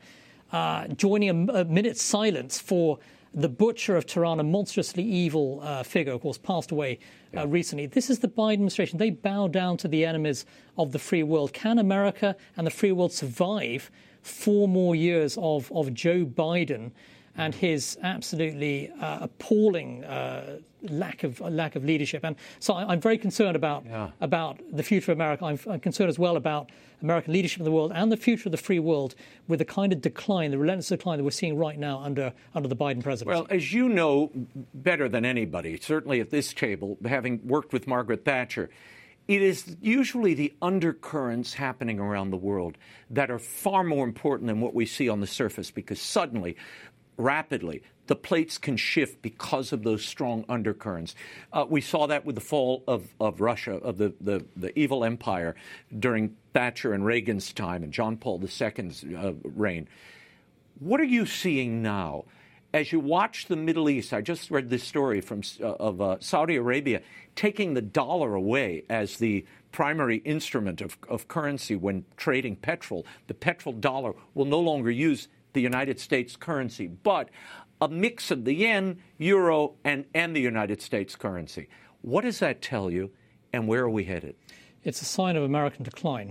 joining a minute's silence for the Butcher of Tehran, a monstrously evil figure, of course, passed away recently. This is the Biden administration. They bow down to the enemies of the free world. Can America and the free world survive 4 more years of Joe Biden and his absolutely appalling lack of leadership? And so I'm very concerned about the future of America. I'm concerned as well about American leadership in the world and the future of the free world with the kind of decline, the relentless decline that we're seeing right now under the Biden presidency. Well, as you know better than anybody, certainly at this table, having worked with Margaret Thatcher, it is usually the undercurrents happening around the world that are far more important than what we see on the surface, because suddenly, rapidly, the plates can shift because of those strong undercurrents. We saw that with the fall of Russia, of the evil empire during Thatcher and Reagan's time and John Paul II's reign. What are you seeing now? As you watch the Middle East, I just read this story of Saudi Arabia taking the dollar away as the primary instrument of currency when trading petrol. The petrol dollar will no longer use the United States currency, but a mix of the yen, euro, and the United States currency. What does that tell you, and where are we headed? It's a sign of American decline,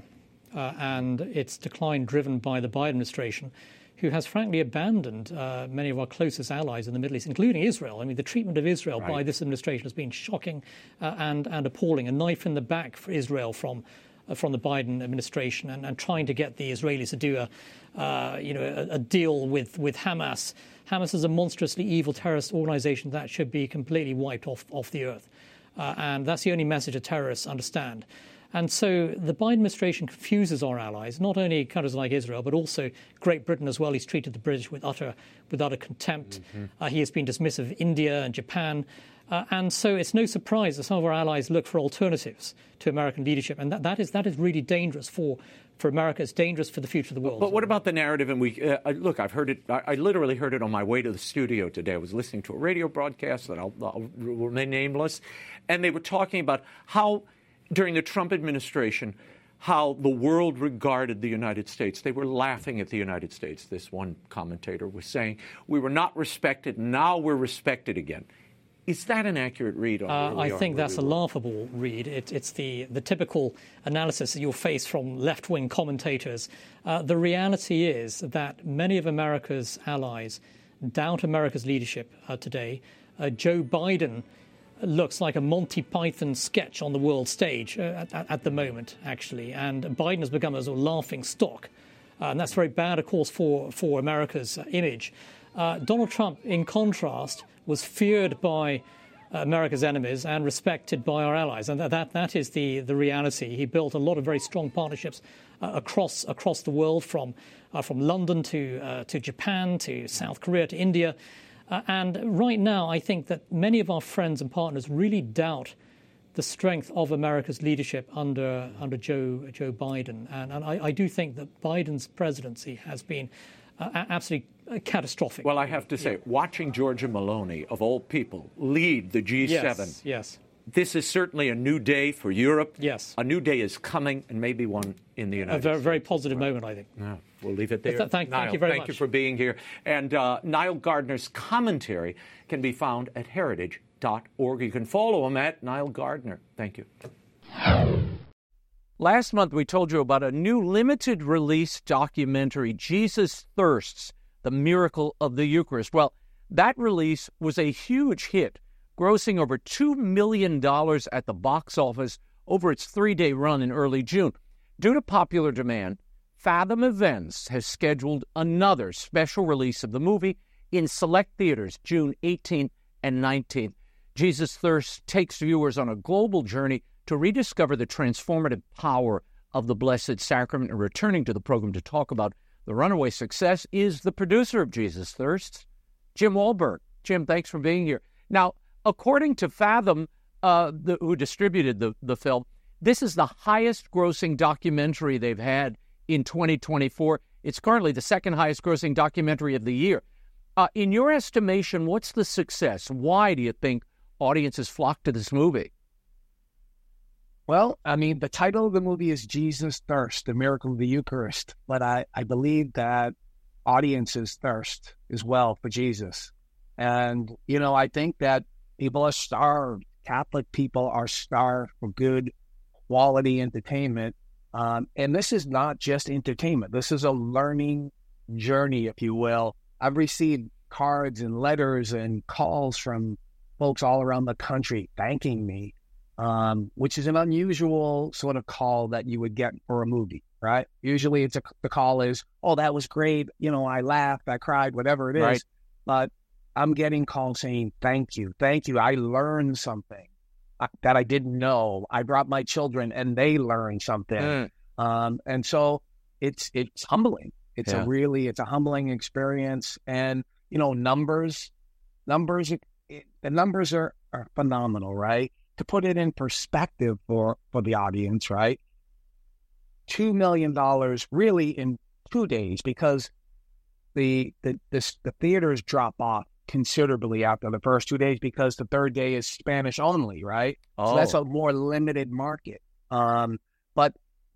and it's decline driven by the Biden administration, who has frankly abandoned many of our closest allies in the Middle East, including Israel. I mean, the treatment of Israel by this administration has been shocking and appalling. A knife in the back for Israel from the Biden administration, and trying to get the Israelis to do a deal with Hamas. Hamas is a monstrously evil terrorist organization that should be completely wiped off the earth. And that's the only message that terrorists understand. And so the Biden administration confuses our allies, not only countries like Israel, but also Great Britain as well. He's treated the British with utter contempt. He has been dismissive of India and Japan. And so it's no surprise that some of our allies look for alternatives to American leadership. And that is really dangerous for America. It's dangerous for the future of the world. But what about the narrative? And look, I've heard it. I literally heard it on my way to the studio today. I was listening to a radio broadcast that I'll remain nameless. And they were talking about how, during the Trump administration, how the world regarded the United States. They were laughing at the United States. This one commentator was saying, we were not respected. Now we're respected again. Is that an accurate read on where we are? I think that's a laughable read. It's the typical analysis that you'll face from left-wing commentators. The reality is that many of America's allies doubt America's leadership today. Joe Biden looks like a Monty Python sketch on the world stage at the moment, actually. And Biden has become a sort of laughing stock And that's very bad, of course, for America's image. Donald Trump, in contrast, was feared by America's enemies and respected by our allies. And that is the reality. He built a lot of very strong partnerships across the world, from London to Japan, to South Korea, to India. And right now, I think that many of our friends and partners really doubt the strength of America's leadership under Joe Biden. And I do think that Biden's presidency has been absolutely catastrophic. Well, I have to say, watching Giorgia Meloni, of all people, lead the G7, yes. This is certainly a new day for Europe. Yes. A new day is coming, and maybe one in the United States. A very States. positive moment, I think. Yeah, we'll leave it there. Thank Niall, you very much. Thank you for being here. And Niall Gardner's commentary can be found at heritage.org. You can follow him at Niall Gardner. Thank you. Last month, we told you about a new limited release documentary, Jesus Thirsts, The Miracle of the Eucharist. Well, that release was a huge hit, grossing over $2 million at the box office over its 3-day run in early June. Due to popular demand, Fathom Events has scheduled another special release of the movie in select theaters June 18th and 19th. Jesus Thirsts takes viewers on a global journey to rediscover the transformative power of the Blessed Sacrament. And returning to the program to talk about the runaway success is the producer of Jesus Thirsts, Jim Wahlberg. Jim, thanks for being here. Now, according to Fathom, who distributed the film, this is the highest-grossing documentary they've had in 2024. It's currently the second highest-grossing documentary of the year. In your estimation, what's the success? Why do you think audiences flock to this movie? Well, I mean, the title of the movie is Jesus Thirst, The Miracle of the Eucharist. But I believe that audiences thirst as well for Jesus. And, I think that people are starved. Catholic people are starved for good quality entertainment. And this is not just entertainment. This is a learning journey, if you will. I've received cards and letters and calls from folks all around the country thanking me, which is an unusual sort of call that you would get for a movie, right? Usually the call is, oh, that was great. I laughed, I cried, whatever it is. Right. But I'm getting calls saying, thank you. I learned something that I didn't know. I brought my children and they learned something. And so it's humbling. It's a humbling experience. And, numbers, the numbers are phenomenal, right? To put it in perspective for the audience, right? $2 million really in 2 days, because the theaters drop off considerably after the first 2 days, because the third day is Spanish only, right? Oh. So that's a more limited market. But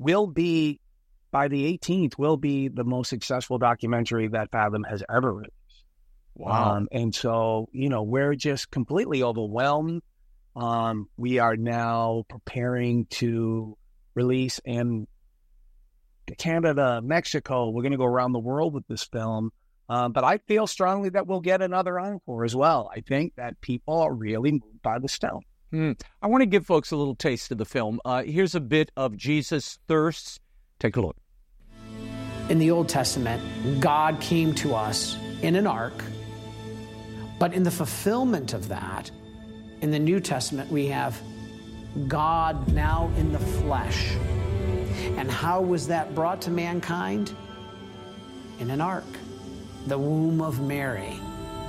by the 18th, will be the most successful documentary that Fathom has ever released. Wow. And so, we're just completely overwhelmed. We are now preparing to release in Canada, Mexico. We're going to go around the world with this film. But I feel strongly that we'll get another encore as well. I think that people are really moved by this film. I want to give folks a little taste of the film. Here's a bit of Jesus Thirsts. Take a look. In the Old Testament, God came to us in an ark. But in the fulfillment of that, in the New Testament, we have God now in the flesh. And how was that brought to mankind? In an ark, the womb of Mary.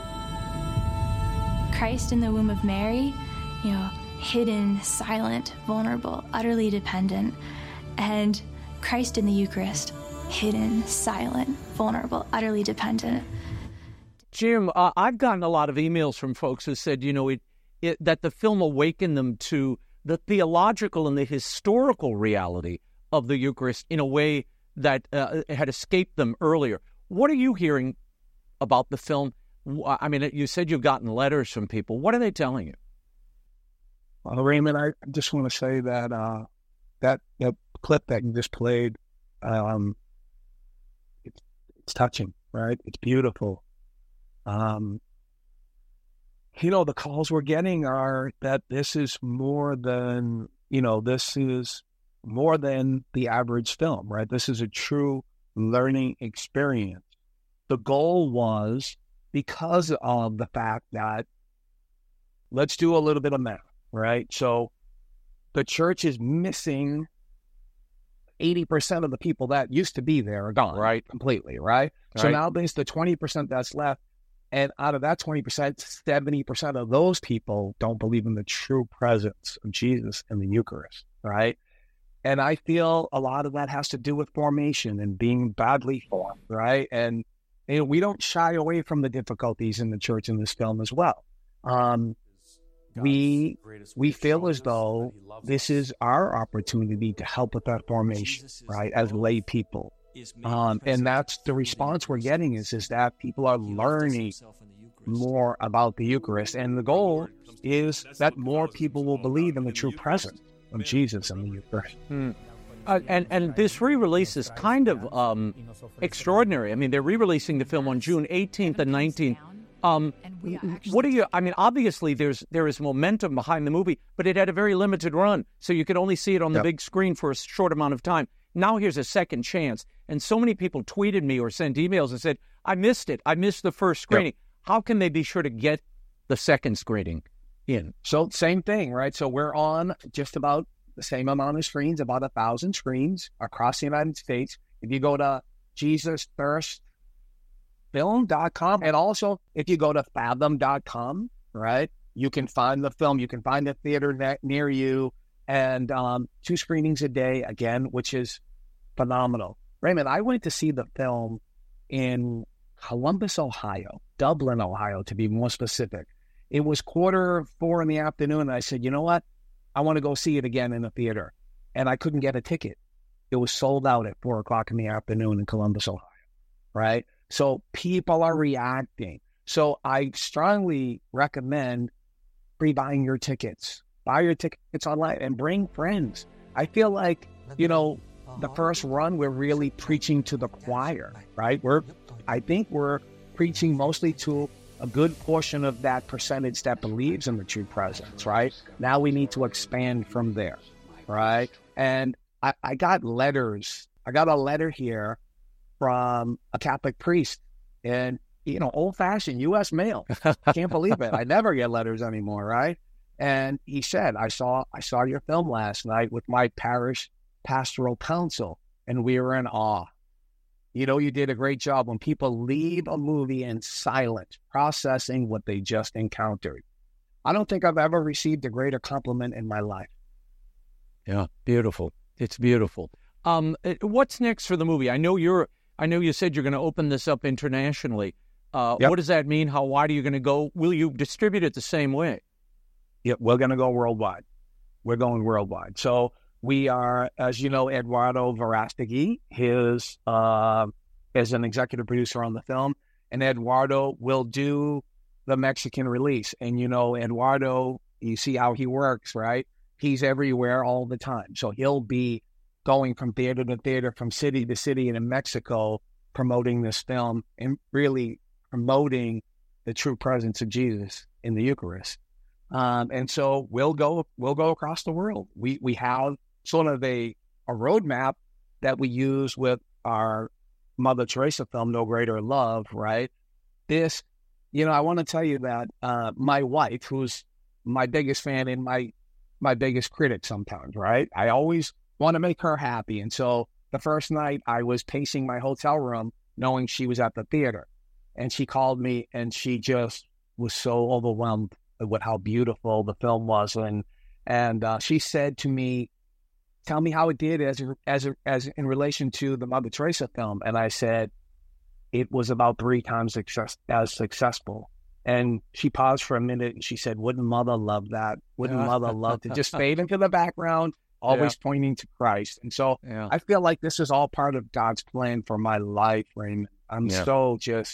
Christ in the womb of Mary, hidden, silent, vulnerable, utterly dependent. And Christ in the Eucharist, hidden, silent, vulnerable, utterly dependent. Jim, I've gotten a lot of emails from folks who said, that the film awakened them to the theological and the historical reality of the Eucharist in a way that had escaped them earlier. What are you hearing about the film? I mean, you said you've gotten letters from people. What are they telling you? Well, Raymond, I just want to say that that clip that you just played, it's touching, right? It's beautiful. The calls we're getting are that this is more than the average film, right? This is a true learning experience. The goal was because of the fact that, let's do a little bit of math, right? So the church is missing 80% of the people that used to be there are gone, right? Completely, right? So now there's the 20% that's left. And out of that 20%, 70% of those people don't believe in the true presence of Jesus in the Eucharist, right? And I feel a lot of that has to do with formation and being badly formed, right? And we don't shy away from the difficulties in the church in this film as well. We feel as though this is our opportunity to help with that formation, right, as lay people. And that's the response we're getting is that people are learning more about the Eucharist. And the goal is that more people will believe in the true presence of Jesus in the Eucharist. And this re-release is kind of extraordinary. I mean, they're re-releasing the film on June 18th and 19th. What do you, I mean, obviously there is momentum behind the movie, but it had a very limited run, so you could only see it on the big screen for a short amount of time. Now here's a second chance. And so many people tweeted me or sent emails and said, I missed it. I missed the first screening. How can they be sure to get the second screening in? So same thing, right? So we're on just about the same amount of screens, about 1,000 screens across the United States. If you go to JesusThirstFilm.com, and also if you go to Fathom.com, right, you can find the film. You can find a theater near you, and 2 screenings a day, again, which is phenomenal. Raymond, I went to see the film in Columbus, Ohio, Dublin, Ohio, to be more specific. It was 3:45 in the afternoon, and I said, you know what? I want to go see it again in the theater. And I couldn't get a ticket. It was sold out at 4 o'clock in the afternoon in Columbus, Ohio, right? So people are reacting. So I strongly recommend pre-buying your tickets. Buy your tickets online and bring friends. I feel like, the first run, we're really preaching to the choir, right? I think we're preaching mostly to a good portion of that percentage that believes in the true presence, right? Now we need to expand from there, right? And I got letters. I got a letter here from a Catholic priest, and, old-fashioned U.S. mail. I can't believe it. I never get letters anymore, right? And he said, I saw your film last night with my parish pastoral council, and we were in awe. You did a great job when people leave a movie in silence, processing what they just encountered. I don't think I've ever received a greater compliment in my life. Yeah, beautiful. It's beautiful. What's next for the movie? I know you said you're going to open this up internationally. What does that mean? How wide are you going to go? Will you distribute it the same way? Yeah, we're going to go worldwide. We're going worldwide. So we are, as you know, Eduardo Verástegui is an executive producer on the film, and Eduardo will do the Mexican release. And, Eduardo, you see how he works, right? He's everywhere all the time. So he'll be going from theater to theater, from city to city in Mexico, promoting this film and really promoting the true presence of Jesus in the Eucharist. And so we'll go across the world. We have sort of a roadmap that we use with our Mother Teresa film, No Greater Love, right? This, I want to tell you that my wife, who's my biggest fan and my biggest critic sometimes, right? I always want to make her happy. And so the first night I was pacing my hotel room knowing she was at the theater. And she called me and she just was so overwhelmed with how beautiful the film was. And she said to me, tell me how it did as in relation to the Mother Teresa film. And I said, it was about 3 times as successful. And she paused for a minute and she said, wouldn't Mother love that? Wouldn't Mother love to just fade into the background, always pointing to Christ? And so I feel like this is all part of God's plan for my life, Raymond. I'm so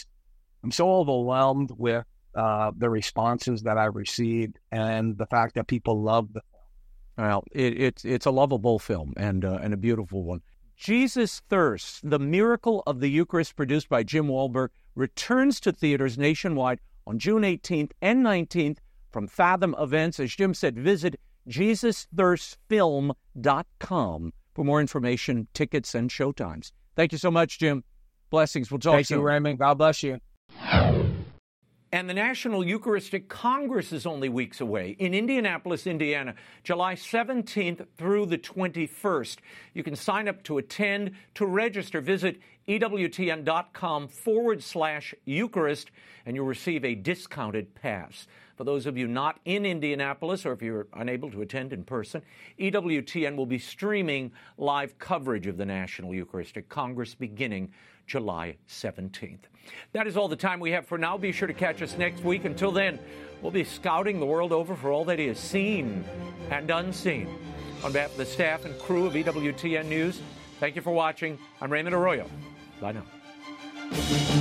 overwhelmed with the responses that I've received and the fact that people love the film. Well, it's a lovable film and a beautiful one. Jesus Thirsts, The Miracle of the Eucharist, produced by Jim Wahlberg, returns to theaters nationwide on June 18th and 19th from Fathom Events. As Jim said, visit JesusThirstFilm.com for more information, tickets, and showtimes. Thank you so much, Jim. Blessings. We'll talk soon. Thank you, Raymond. God bless you. And the National Eucharistic Congress is only weeks away in Indianapolis, Indiana, July 17th through the 21st. You can sign up to attend. To register, visit EWTN.com/Eucharist, and you'll receive a discounted pass. For those of you not in Indianapolis, or if you're unable to attend in person, EWTN will be streaming live coverage of the National Eucharistic Congress beginning July 17th. That is all the time we have for now. Be sure to catch us next week. Until then, we'll be scouting the world over for all that is seen and unseen. On behalf of the staff and crew of EWTN News, thank you for watching. I'm Raymond Arroyo. Bye now.